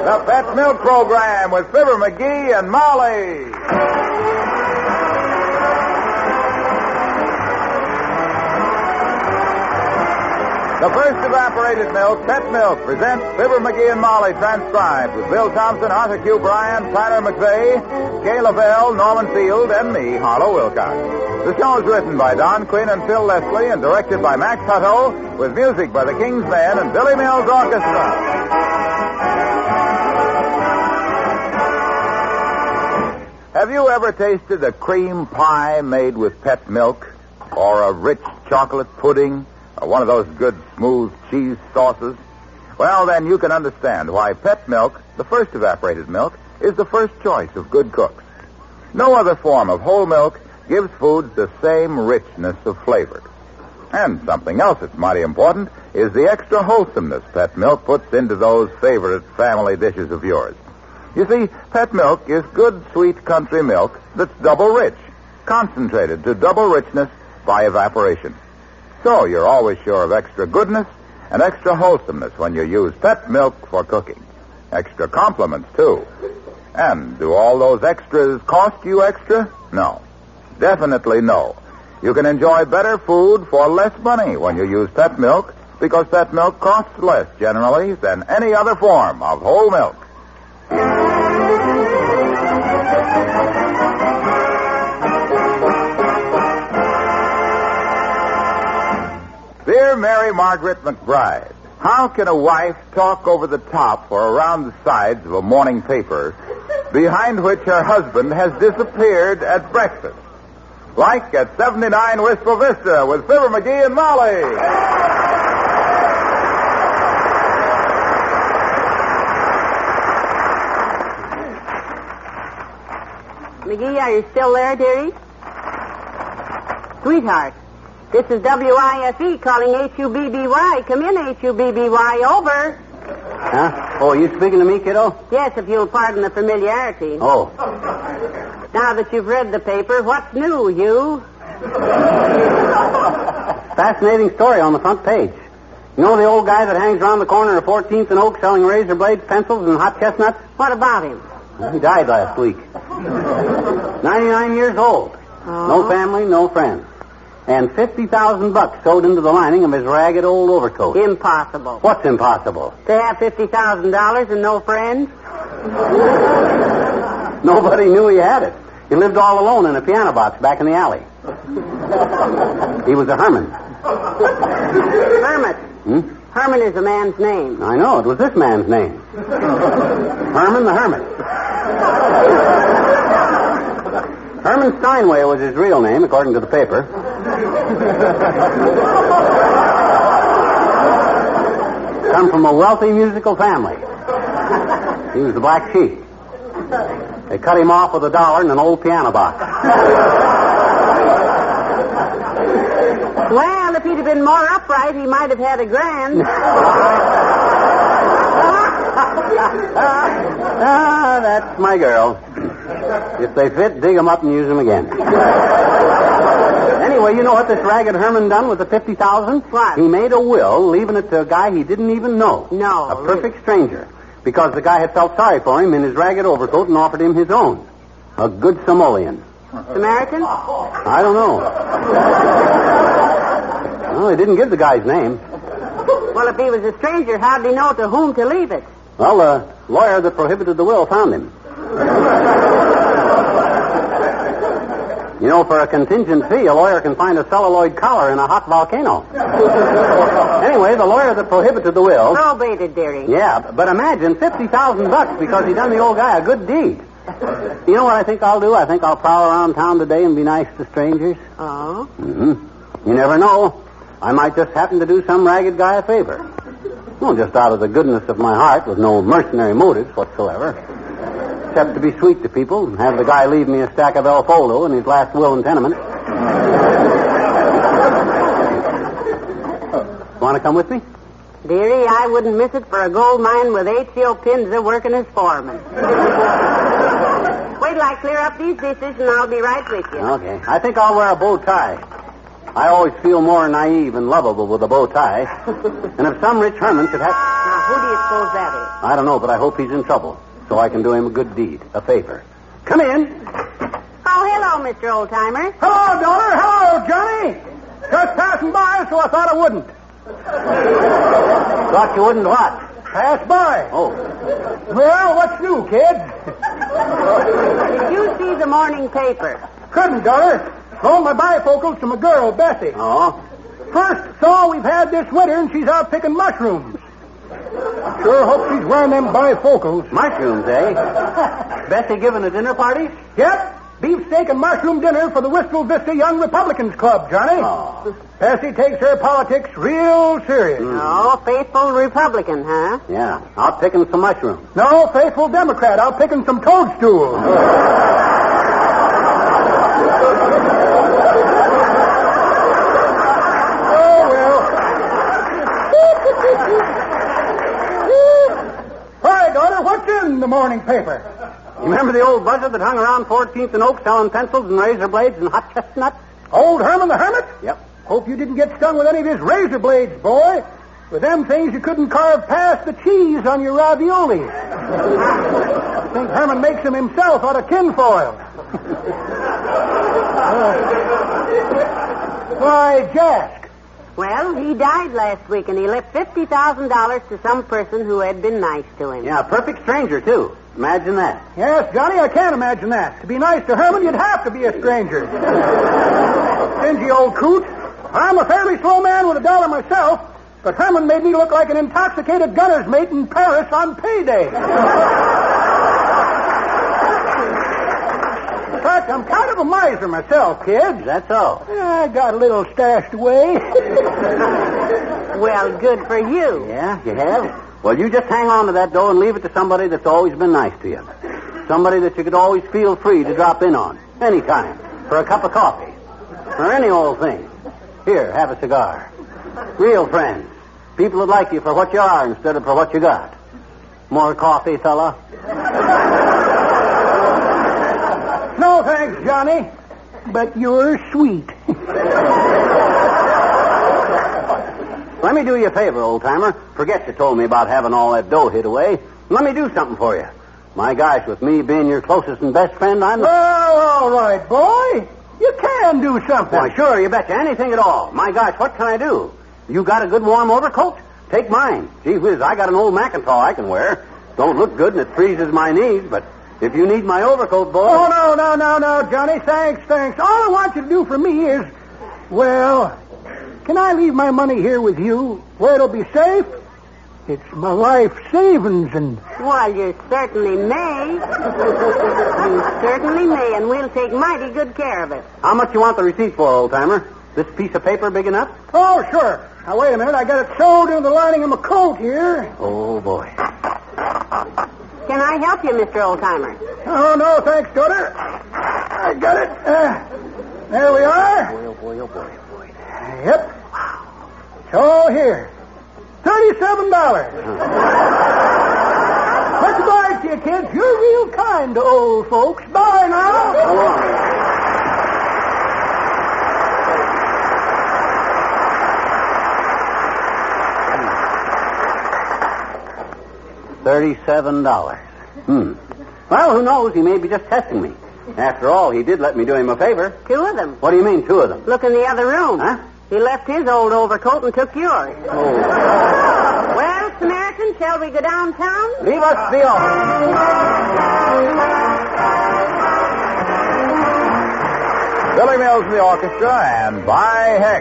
The Pet Milk Program with Fibber McGee and Molly. The first evaporated milk, Pet Milk, presents Fibber McGee and Molly, transcribed with Bill Thompson, Arthur Q. Bryan, Tyler McVeigh, Kay Lavelle, Norman Field, and me, Harlow Wilcox. The show is written by Don Quinn and Phil Leslie and directed by Max Hutto, with music by the King's Band and Billy Mills Orchestra. Have you ever tasted a cream pie made with pet milk? Or a rich chocolate pudding? Or one of those good smooth cheese sauces? Well, then you can understand why pet milk, the first evaporated milk, is the first choice of good cooks. No other form of whole milk gives foods the same richness of flavor. And something else that's mighty important is the extra wholesomeness pet milk puts into those favorite family dishes of yours. You see, pet milk is good, sweet country milk that's double rich, concentrated to double richness by evaporation. So you're always sure of extra goodness and extra wholesomeness when you use pet milk for cooking. Extra compliments, too. And do all those extras cost you extra? No. Definitely no. You can enjoy better food for less money when you use pet milk, because pet milk costs less, generally, than any other form of whole milk. Dear Mary Margaret McBride, how can a wife talk over the top or around the sides of a morning paper behind which her husband has disappeared at breakfast? Like at 79 Wistful Vista with Fibber McGee and Molly. McGee, are you still there, dearie? Sweetheart, this is WIFE calling HUBBY. Come in, HUBBY. Over. Huh? Oh, you speaking to me, kiddo? Yes, if you'll pardon the familiarity. Oh. Now that you've read the paper, what's new, you? Fascinating story on the front page. You know the old guy that hangs around the corner of 14th and Oak selling razor blades, pencils, and hot chestnuts? What about him? He died last week. 99 years old. Oh. No family, no friends. And $50,000 sewed into the lining of his ragged old overcoat. Impossible. What's impossible? To have $50,000 and no friends? Nobody knew he had it. He lived all alone in a piano box back in the alley. He was a hermit. Hermit. Herman is a man's name. I know. It was this man's name. Herman the Hermit. Herman Steinway was his real name, according to the paper. Come from a wealthy musical family. He was the black sheep. They cut him off with $1 in an old piano box. Well, if he'd have been more upright, he might have had $1,000. That's my girl. If they fit, dig them up and use them again. Anyway, you know what this ragged Herman done with the $50,000? What? He made a will, leaving it to a guy he didn't even know. No. A perfect stranger. Because the guy had felt sorry for him in his ragged overcoat and offered him his own. A good Somalian. Samaritan? I don't know. Well, they didn't give the guy's name. Well, if he was a stranger, how'd he know to whom to leave it? Well, the lawyer that prohibited the will found him. You know, for a contingent fee, a lawyer can find a celluloid collar in a hot volcano. Anyway, the lawyer that prohibited the will... Probated, dearie. Yeah, but imagine $50,000 because he done the old guy a good deed. You know what I think I'll do? I think I'll prowl around town today and be nice to strangers. Oh? Mm-hmm. You never know. I might just happen to do some ragged guy a favor. Well, just out of the goodness of my heart with no mercenary motives whatsoever. Except to be sweet to people and have the guy leave me a stack of El Foldo in his last will and tenement. Want to come with me? Dearie, I wouldn't miss it for a gold mine with H.O. Pinza working as foreman. Wait till I clear up these dishes and I'll be right with you. Okay. I think I'll wear a bow tie. I always feel more naive and lovable with a bow tie. And if some rich Herman should have... Now, Who do you suppose that is? I don't know, but I hope he's in trouble, so I can do him a good deed, a favor. Come in. Oh, hello, Mr. Oldtimer. Hello, daughter. Hello, Johnny. Just passing by, so I thought I wouldn't. Thought you wouldn't what? Pass by. Oh. Well, what's new, kid? Did you see the morning paper? Couldn't, daughter. Loaned my bifocals to my girl, Bessie. Oh? First thaw we've had this winter, and she's out picking mushrooms. I sure hope she's wearing them bifocals. Mushrooms, eh? Bessie giving a dinner party? Yep. Beefsteak and mushroom dinner for the Wistful Vista Young Republicans Club, Johnny. Oh. Bessie takes her politics real serious. Oh, faithful Republican, huh? Yeah. Out picking some mushrooms. No, faithful Democrat, out picking some toadstools. Oh, well. Hi, daughter, what's in the morning paper? You remember the old buzzard that hung around 14th and Oak selling pencils and razor blades and hot chestnuts? Old Herman the Hermit? Yep. Hope you didn't get stung with any of his razor blades, boy. With them things, you couldn't carve past the cheese on your ravioli. I think Herman makes them himself out of tinfoil. Why, Jask. Well, he died last week, and he left $50,000 to some person who had been nice to him. Yeah, a perfect stranger, too. Imagine that. Yes, Johnny, I can't imagine that. To be nice to Herman, you'd have to be a stranger. Stingy old coot. I'm a fairly slow man with $1 myself, but Herman made me look like an intoxicated gunner's mate in Paris on payday. In fact, I'm kind of a miser myself, kids. That's all. I got a little stashed away. Well, good for you. Yeah, you have? Well, you just hang on to that dough and leave it to somebody that's always been nice to you. Somebody that you could always feel free to drop in on. Anytime. For a cup of coffee. Or any old thing. Here, have a cigar. Real friends. People that like you for what you are instead of for what you got. More coffee, fella? No, thanks, Johnny. But you're sweet. Let me do you a favor, old-timer. Forget you told me about having all that dough hid away. Let me do something for you. My gosh, with me being your closest and best friend, I'm... Well, all right, boy. You can do something. Why, sure, you betcha. Anything at all. My gosh, what can I do? You got a good warm overcoat? Take mine. Gee whiz, I got an old Macintosh I can wear. Don't look good and it freezes my knees, but if you need my overcoat, boy... Oh, no, Johnny. Thanks. All I want you to do for me is, well, can I leave my money here with you where it'll be safe? It's my life savings and... Well, you certainly may. You certainly may, and we'll take mighty good care of it. How much you want the receipt for, old-timer? This piece of paper big enough? Oh, sure. Now, wait a minute. I got it sewed into the lining of my coat here. Oh, boy. Can I help you, Mr. Oldtimer? Oh, no, thanks, daughter. I got it. There we are. Boy. Yep. It's all here. $37. Much obliged to you, kids. You're real kind to old folks. Bye now. Go on. $37. Well, who knows? He may be just testing me. After all, he did let me do him a favor. 2 of them. What do you mean, 2 of them? Look in the other room. Huh? He left his old overcoat and took yours. Oh. Well, Samaritan, shall we go downtown? Leave us the office. Billy Mills in the orchestra, and by heck.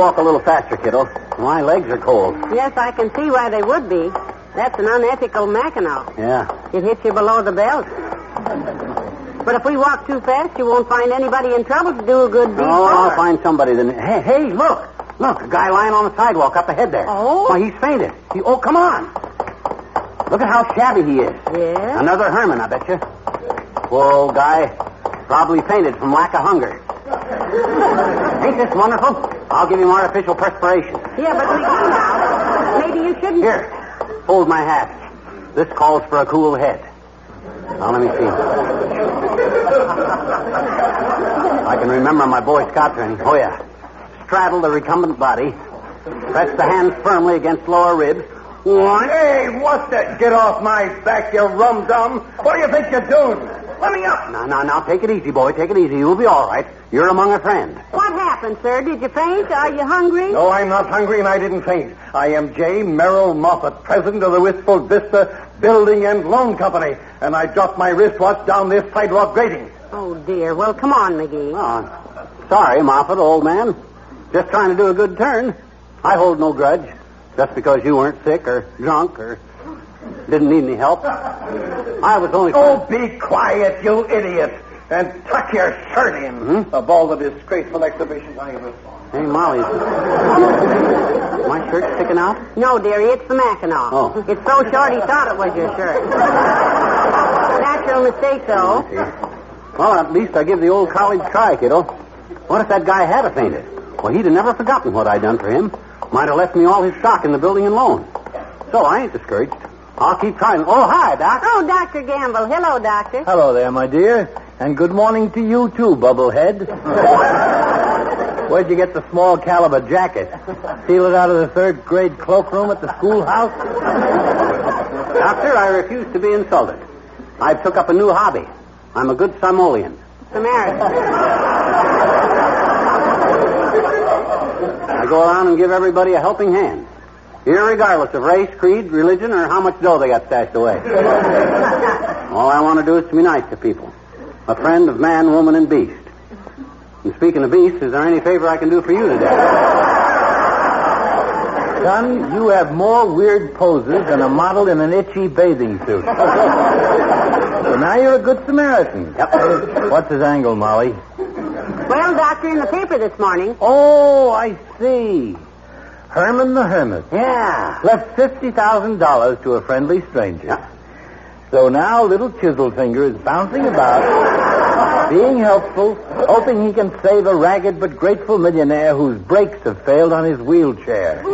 walk a little faster, kiddo. My legs are cold. Yes, I can see why they would be. That's an unethical Mackinaw. Yeah. It hits you below the belt. But if we walk too fast, you won't find anybody in trouble to do a good deed. Oh, I'll find somebody then. Hey, look. Look, a guy lying on the sidewalk up ahead there. Oh? Why, he's fainted. Oh, come on. Look at how shabby he is. Yeah? Another Herman, I bet you. Poor old guy. Probably fainted from lack of hunger. Ain't this wonderful? I'll give him artificial perspiration. Yeah, but McGee now, maybe you shouldn't... Here, hold my hat. This calls for a cool head. Now, let me see. I can remember my Boy Scout training. Oh, yeah. Straddle the recumbent body. Press the hands firmly against lower ribs. One. Hey, what's that? Get off my back, you rum-dum. What do you think you're doing? Let me up. Now, take it easy, boy. Take it easy. You'll be all right. You're among a friend. What happened, sir? Did you faint? Are you hungry? No, I'm not hungry, and I didn't faint. I am J. Merrill Moffat, president of the Wistful Vista Building and Loan Company, and I dropped my wristwatch down this sidewalk grating. Oh, dear. Well, come on, McGee. Oh, sorry, Moffat, old man. Just trying to do a good turn. I hold no grudge. Just because you weren't sick or drunk or didn't need any help. I was only... Oh, be quiet, you idiot, and tuck your shirt in. Mm-hmm. Of all the disgraceful exhibitions I ever saw. Hey, Molly. My shirt sticking out? No, dearie, it's the Mackinaw. Oh. It's so short he thought it was your shirt. Natural mistake, though. Well, at least I give the old college try, kiddo. What if that guy had fainted? Well, he'd have never forgotten what I'd done for him. Might have left me all his stock in the building and loan. So I ain't discouraged. I'll keep trying. Oh, hi, Doc. Oh, Dr. Gamble. Hello, Doctor. Hello there, my dear. And good morning to you, too, Bubblehead. Where'd you get the small caliber jacket? Steal it out of the third grade cloakroom at the schoolhouse? Doctor, I refuse to be insulted. I've took up a new hobby. I'm a good Samoleon. Samaritan. I go around and give everybody a helping hand, irregardless of race, creed, religion, or how much dough they got stashed away. All I want to do is to be nice to people. A friend of man, woman, and beast. And speaking of beasts, is there any favor I can do for you today? Son, you have more weird poses than a model in an itchy bathing suit. So now you're a good Samaritan. Yep. What's his angle, Molly? Well, Doctor, in the paper this morning. Oh, I see. Herman the Hermit. Yeah. Left $50,000 to a friendly stranger. Yeah. So now little Chiselfinger is bouncing about, being helpful, hoping he can save a ragged but grateful millionaire whose brakes have failed on his wheelchair.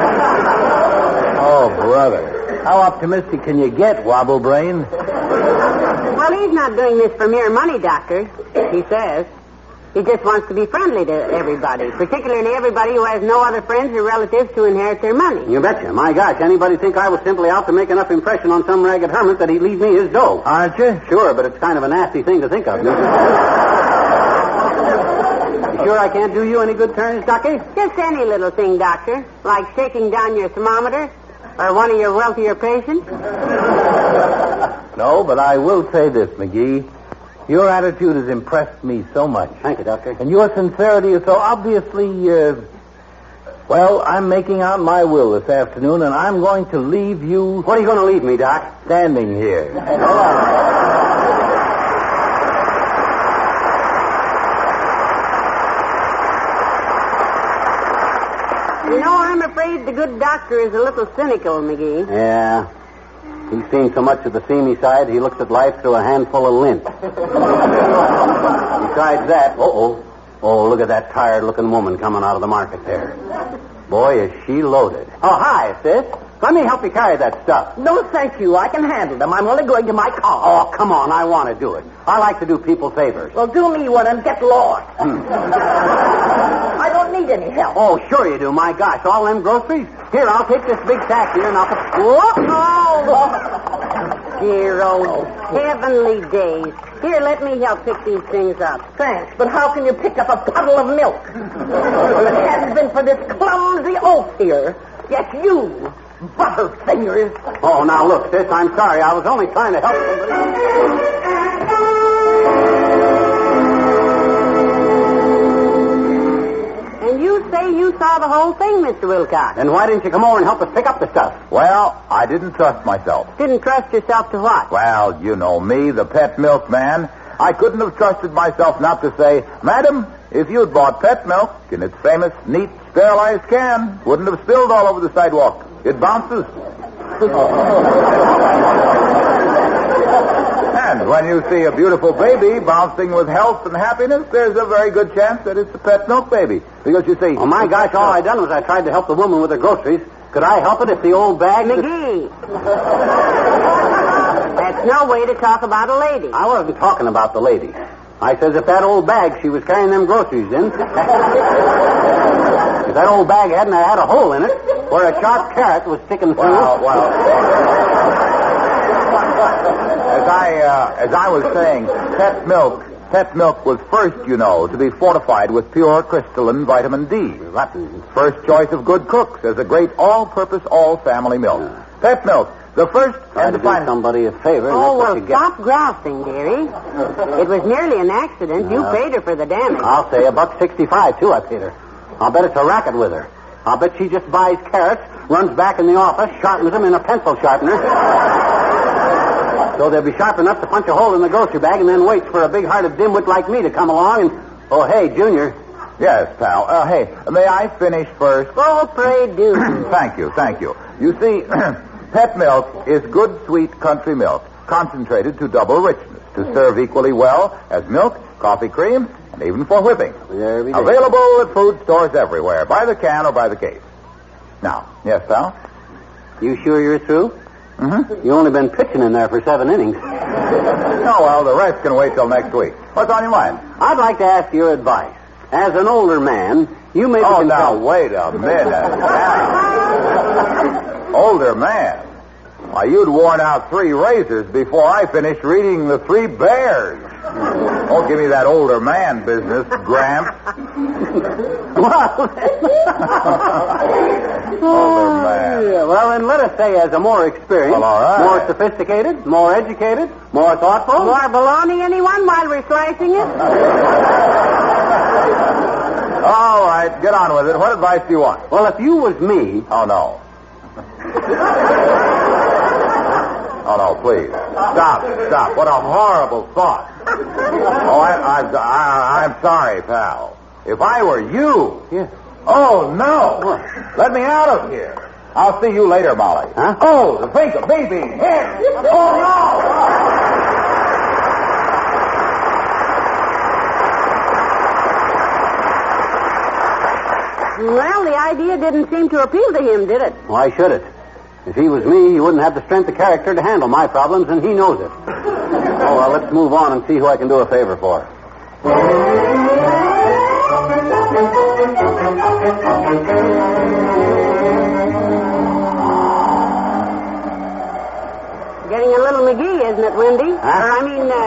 Oh, brother. How optimistic can you get, Wobblebrain? Well, he's not doing this for mere money, Doctor. He says. He just wants to be friendly to everybody, particularly everybody who has no other friends or relatives to inherit their money. You betcha. My gosh, anybody think I was simply out to make enough impression on some ragged hermit that he'd leave me his dough? Aren't you? Sure, but it's kind of a nasty thing to think of. You sure I can't do you any good turns, Ducky? Just any little thing, Doctor, like shaking down your thermometer or one of your wealthier patients. No, but I will say this, McGee. Your attitude has impressed me so much. Thank you, Doctor. And your sincerity is so obviously, well, I'm making out my will this afternoon, and I'm going to leave you... What are you going to leave me, Doc? Standing here. You know, I'm afraid the good doctor is a little cynical, McGee. Yeah. He's seen so much of the seamy side, he looks at life through a handful of lint. Besides that, oh, look at that tired-looking woman coming out of the market there. Boy, is she loaded. Oh, hi, sis. Let me help you carry that stuff. No, thank you. I can handle them. I'm only going to my car. Oh, come on. I want to do it. I like to do people favors. Well, do me one and get lost. I don't need any help. Oh, sure you do. My gosh, all them groceries? Here, I'll take this big sack here and I'll put... Oh, dear old heavenly days. Here, let me help pick these things up. Thanks, but how can you pick up a puddle of milk? If it hadn't been for this clumsy oaf here, yes, you, butterfingers. Oh, now look, sis, I'm sorry. I was only trying to help somebody. And you say you saw the whole thing, Mr. Wilcox. Then why didn't you come over and help us pick up the stuff? Well, I didn't trust myself. Didn't trust yourself to what? Well, you know me, the pet milkman. I couldn't have trusted myself not to say, Madam, if you'd bought pet milk in its famous, neat, sterilized can, wouldn't have spilled all over the sidewalk. It bounces. And when you see a beautiful baby bouncing with health and happiness, there's a very good chance that it's a pet milk baby. Because you see... Oh, my gosh, all I done was I tried to help the woman with her groceries. Could I help it if the old bag... McGee. That's no way to talk about a lady. I wasn't talking about the lady. I says if that old bag she was carrying them groceries in... if that old bag hadn't had a hole in it where a sharp carrot was sticking through... Well... As I was saying, pet milk was first, you know, to be fortified with pure crystalline vitamin D. First choice of good cooks as a great all-purpose, all-family milk. Pet milk, the first and to find somebody a favor. Oh, well, stop grousing, dearie. It was merely an accident. You paid her for the damage. I'll say $1.65 too. I paid her. I'll bet it's a racket with her. I'll bet she just buys carrots, runs back in the office, sharpens them in a pencil sharpener. So they'll be sharp enough to punch a hole in the grocery bag and then waits for a big-hearted dimwit like me to come along and... Oh, hey, Junior. Yes, pal. Hey, may I finish first? Oh, pray do. Thank you. You see, pet milk is good, sweet country milk, concentrated to double richness, to serve equally well as milk, coffee cream, and even for whipping. Available at food stores everywhere, by the can or by the case. Now, yes, pal? You sure you're through? Mm-hmm. You've only been pitching in there for 7 innings. Oh, well, the rest can wait till next week. What's on your mind? I'd like to ask your advice. As an older man, you may... Oh, now, wait a minute. Older man? Why, you'd worn out 3 razors before I finished reading The 3 Bears. Don't give me that older man business, Gramps. Older man. Yeah, well, then let us say as a more experienced, Well, all right. more sophisticated, more educated, more thoughtful. More baloney, anyone, while we're slicing it? All right, get on with it. What advice do you want? Well, if you was me... Oh, no. Oh, no, please. Stop. What a horrible thought. Oh, I'm sorry, pal. If I were you... Yeah. Oh, no. Let me out of here. I'll see you later, Molly. Huh? Oh, the pink of baby hair. Oh, no. Well, the idea didn't seem to appeal to him, did it? Why should it? If he was me, he wouldn't have the strength of character to handle my problems, and he knows it. Oh, well, let's move on and see who I can do a favor for. Getting a little McGee, isn't it, Wendy? Huh?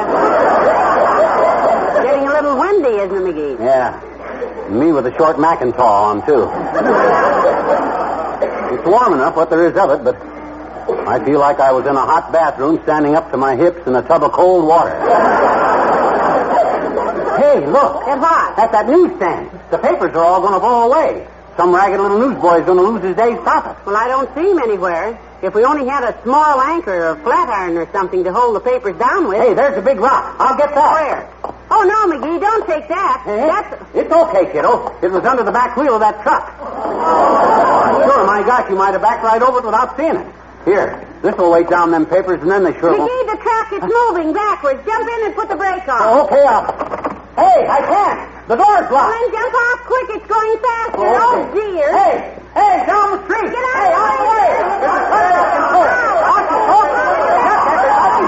Getting a little windy, isn't it, McGee? Yeah. Me with a short Macintosh on, too. It's warm enough, what there is of it, but I feel like I was in a hot bathroom standing up to my hips in a tub of cold water. Hey, look. At what? At that newsstand. The papers are all going to blow away. Some ragged little newsboy's going to lose his day's profit. Well, I don't see him anywhere. If we only had a small anchor or flat iron or something to hold the papers down with... Hey, there's a big rock. I'll get that. Where? Oh, no, McGee, don't take that. It's okay, kiddo. It was under the back wheel of that truck. Sure, my gosh, you might have backed right over it without seeing it. Here, this will weight down them papers, and then they sure won't... McGee, the truck is moving backwards. Jump in and put the brake on. Oh, okay, Hey, I can't. The door's Well, locked. then jump off quick. It's going faster. Okay. Oh, dear. Hey, down the street. Get out Hey, of out the of the way. way. There's a car coming. Watch the road. Yes, everybody.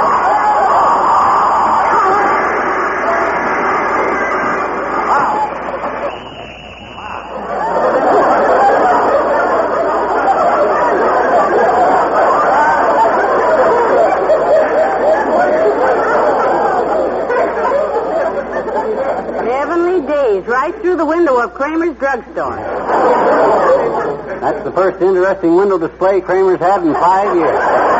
Heavenly days, right through the window of Kramer's drugstore. That's the first interesting window display Kramer's had in 5 years.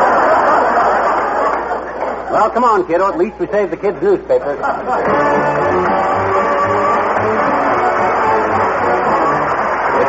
Well, come on, kiddo. At least we saved the kids' newspapers.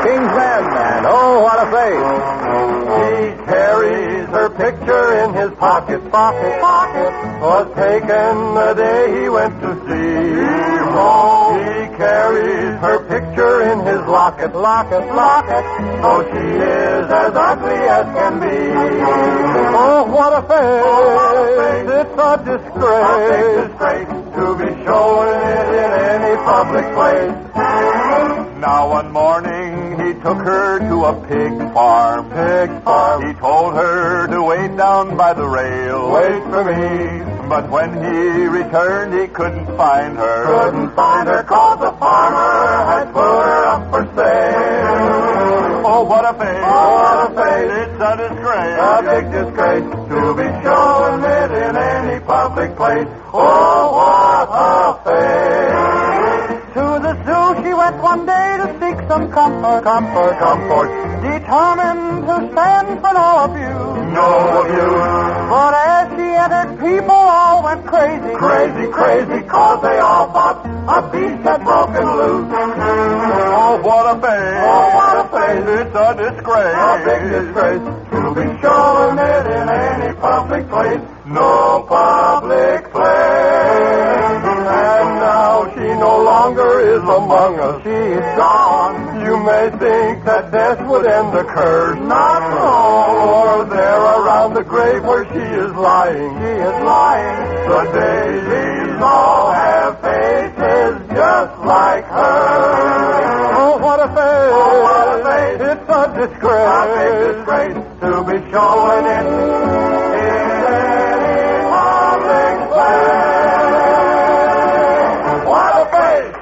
King's Men, and oh, what a face. He carries her picture in his pocket. Was taken the day he went to sea. He carries her picture in his locket. Oh, she is as ugly as can be. Oh, what a face. It's a disgrace to be showing it in any public place. Now one morning he took her to a pig farm. He told her to wait down by the rail. Wait for me. But when he returned, he couldn't find her. Cause the farmer had put her up for sale. Oh, what a face. It's a disgrace. A big disgrace to be showing it in any public place. Oh, what a face. To the zoo she went one day to seek some comfort. Determined to stand for no abuse. But as she entered, people all went crazy. Cause they all thought a beast had broken loose. Oh, what a face. It's a disgrace. A big disgrace to be showing it in any public place. No public place. And now she no longer is among us. She's gone. You may think that death would end the curse. Not so. There around the grave where she is lying. The daisies all have faces just like her. Oh, what a face. It's a disgrace. A big disgrace to be showing it in any public place. What a face.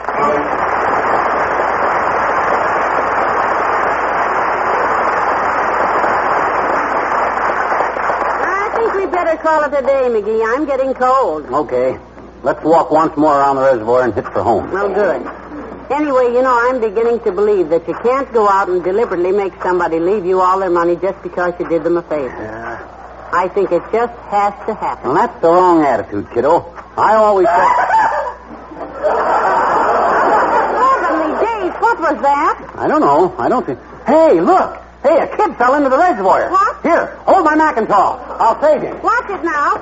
Better call it a day, McGee. I'm getting cold. Okay. Let's walk once more around the reservoir and hit for home. Well, good. Anyway, I'm beginning to believe that you can't go out and deliberately make somebody leave you all their money just because you did them a favor. Yeah. I think it just has to happen. Well, that's the wrong attitude, kiddo. I always said... Heavenly days, what was that? I don't know. I don't think... Hey, look! Hey, a kid fell into the reservoir. What? Here, hold my Macintosh. I'll save him. Watch it now.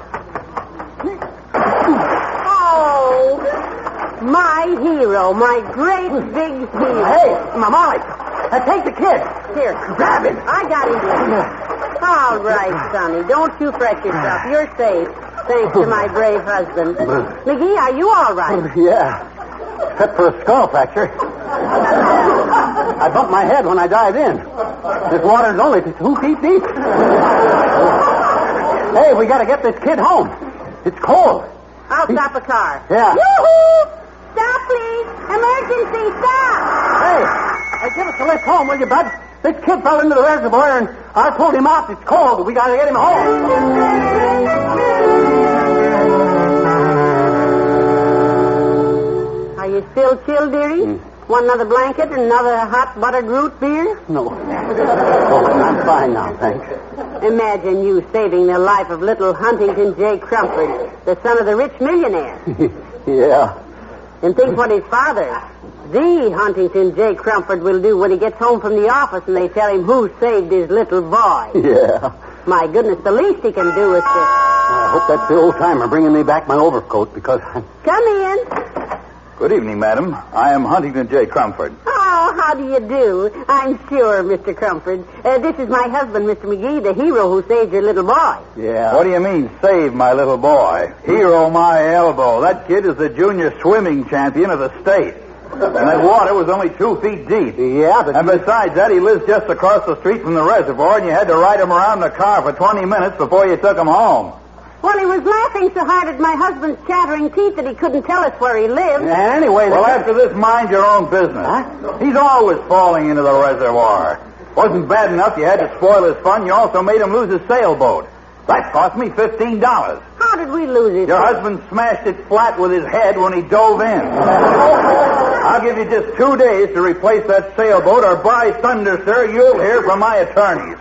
Oh, my hero, my great big hero. Hey, Molly, take the kid. Here, Grab him. I got him. All right, Sonny, don't you fret yourself. You're safe, thanks to my brave husband. McGee, are you all right? Yeah, except for a skull fracture. I bumped my head when I dived in. This water's only 2 feet deep. Hey, we got to get this kid home. It's cold. I'll stop a car. Yeah. Yoo-hoo! Stop, please. Emergency, stop. Hey, give us a lift home, will you, bud? This kid fell into the reservoir, and I pulled him out. It's cold. We got to get him home. Are you still chilled, dearie? Want another blanket and another hot buttered root beer? No. I'm fine now, thanks. Imagine you saving the life of little Huntington J. Crumford, the son of the rich millionaire. Yeah. And think what his father, the Huntington J. Crumford, will do when he gets home from the office and they tell him who saved his little boy. Yeah. My goodness, the least he can do is to... I hope that's the old-timer bringing me back my overcoat, because... Come in. Good evening, madam. I am Huntington J. Crumford. Oh, how do you do? I'm sure, Mr. Crumford. This is my husband, Mr. McGee, the hero who saved your little boy. Yeah. What do you mean, save my little boy? Hero my elbow. That kid is the junior swimming champion of the state. And that water was only 2 feet deep. Yeah, but... And besides that, he lives just across the street from the reservoir, and you had to ride him around in the car for 20 minutes before you took him home. Well, he was laughing so hard at my husband's chattering teeth that he couldn't tell us where he lived. Anyway... Well, after this, mind your own business. Huh? He's always falling into the reservoir. Wasn't bad enough you had to spoil his fun, you also made him lose his sailboat. That cost me $15. How did we lose it? Your husband smashed it flat with his head when he dove in. I'll give you just 2 days to replace that sailboat, or by thunder, sir, you'll hear from my attorneys.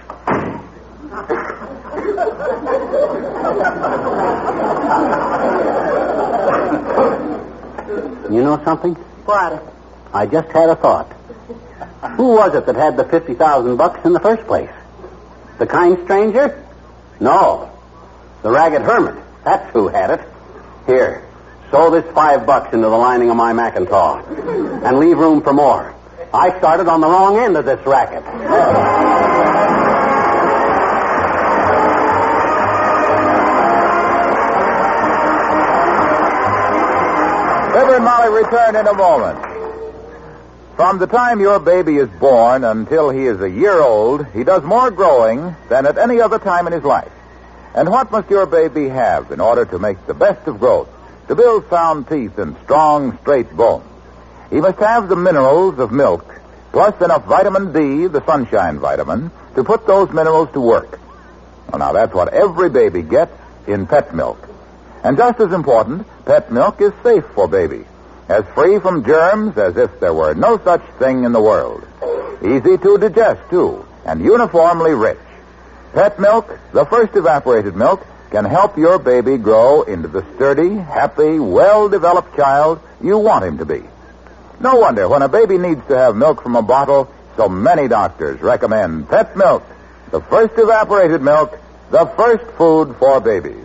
You know something? What? I just had a thought. Who was it that had the $50,000 in the first place? The kind stranger? No. The ragged hermit. That's who had it. Here, sew this $5 into the lining of my Macintosh and leave room for more. I started on the wrong end of this racket. Fibber and Molly return in a moment. From the time your baby is born until he is a year old, he does more growing than at any other time in his life. And what must your baby have in order to make the best of growth, to build sound teeth and strong, straight bones? He must have the minerals of milk, plus enough vitamin D, the sunshine vitamin, to put those minerals to work. Well, now, that's what every baby gets in pet milk. And just as important, pet milk is safe for babies, as free from germs as if there were no such thing in the world. Easy to digest, too, and uniformly rich. Pet milk, the first evaporated milk, can help your baby grow into the sturdy, happy, well-developed child you want him to be. No wonder when a baby needs to have milk from a bottle, so many doctors recommend pet milk, the first evaporated milk, the first food for babies.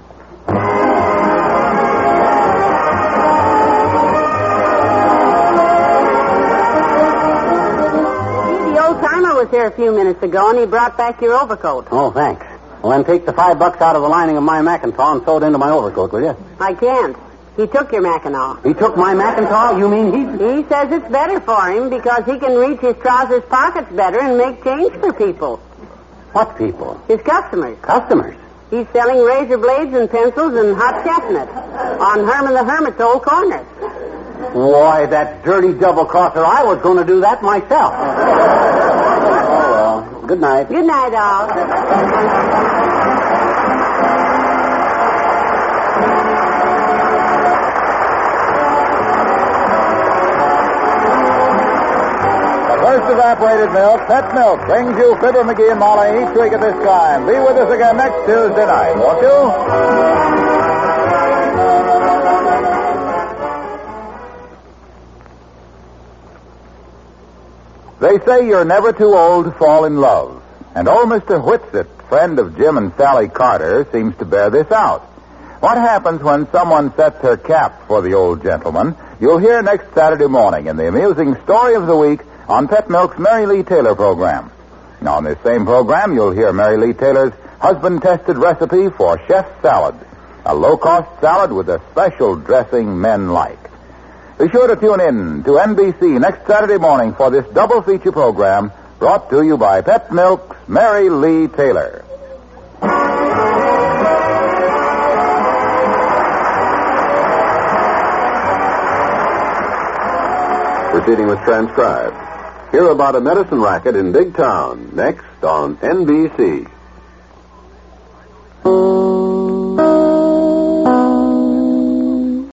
Was here a few minutes ago, and he brought back your overcoat. Oh, thanks. Well, then take the $5 out of the lining of my Macintosh and sew it into my overcoat, will you? I can't. He took your Mackinaw. He took my Macintosh? You mean He says it's better for him because he can reach his trousers pockets better and make change for people. What people? His customers. Customers? He's selling razor blades and pencils and hot chestnut on Herman the Hermit's old corner. Why, that dirty double-crosser, I was going to do that myself. Oh, well. Good night. Good night, all. First evaporated milk, pet milk, brings you Fibber, McGee, and Molly each week at this time. Be with us again next Tuesday night, won't you? They say you're never too old to fall in love. And old Mr. Whitsitt, friend of Jim and Sally Carter, seems to bear this out. What happens when someone sets her cap for the old gentleman, you'll hear next Saturday morning in the amusing Story of the Week on Pet Milk's Mary Lee Taylor program. Now, on this same program, you'll hear Mary Lee Taylor's husband-tested recipe for chef's salad, a low-cost salad with a special dressing men like. Be sure to tune in to NBC next Saturday morning for this double feature program brought to you by Pet Milk's Mary Lee Taylor. Proceeding was transcribed. Hear about a medicine racket in Big Town next on NBC.